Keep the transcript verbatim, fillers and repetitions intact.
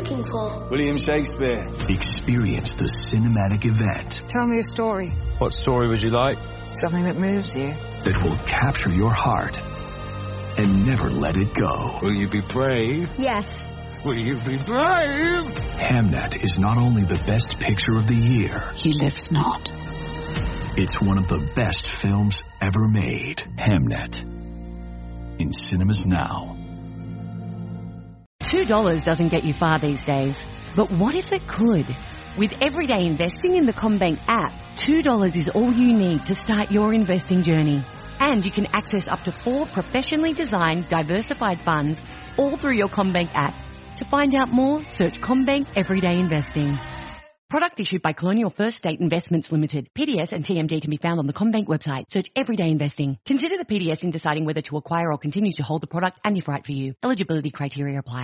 looking for? William Shakespeare. Experience the cinematic event. Tell me a story. What story would you like? Something that moves you. That will capture your heart and never let it go. Will you be brave? Yes. Will you be brave? Hamnet is not only the best picture of the year. He lives not. It's one of the best films ever made. Hamnet. In cinemas now. two dollars doesn't get you far these days. But what if it could? With everyday investing in the CommBank app, two dollars is all you need to start your investing journey. And you can access up to four professionally designed diversified funds all through your CommBank app. To find out more, search CommBank Everyday Investing. Product issued by Colonial First State Investments Limited. P D S and T M D can be found on the CommBank website. Search Everyday Investing. Consider the P D S in deciding whether to acquire or continue to hold the product and if right for you. Eligibility criteria apply.